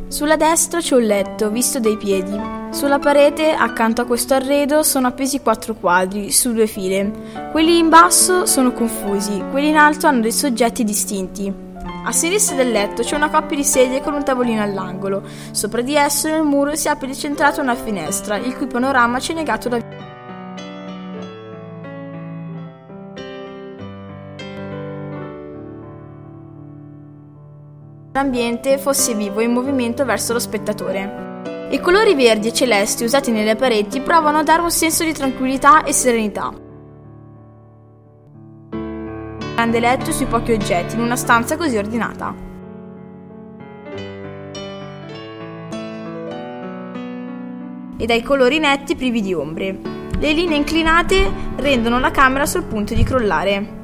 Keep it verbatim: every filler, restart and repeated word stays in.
Sulla destra c'è un letto, visto dai piedi. Sulla parete, accanto a questo arredo, sono appesi quattro quadri, su due file. Quelli in basso sono confusi, quelli in alto hanno dei soggetti distinti. A sinistra del letto c'è una coppia di sedie con un tavolino all'angolo. Sopra di esso, nel muro, si apre decentrata una finestra, il cui panorama ci è negato da... l'ambiente fosse vivo e in movimento verso lo spettatore. I colori verdi e celesti usati nelle pareti provano a dare un senso di tranquillità e serenità. Grande letto sui pochi oggetti in una stanza così ordinata. E dai colori netti privi di ombre. Le linee inclinate rendono la camera sul punto di crollare.